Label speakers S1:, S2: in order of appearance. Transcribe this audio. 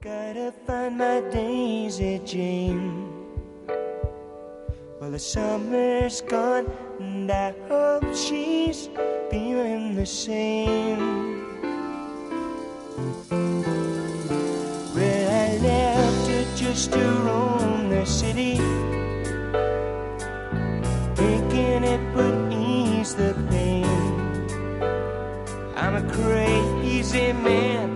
S1: Gotta find my Daisy Jane. Well, the summer's gone, and I hope she's feeling the same. Well, I left her just to roam the city, thinking it would ease the pain. I'm a crazy man,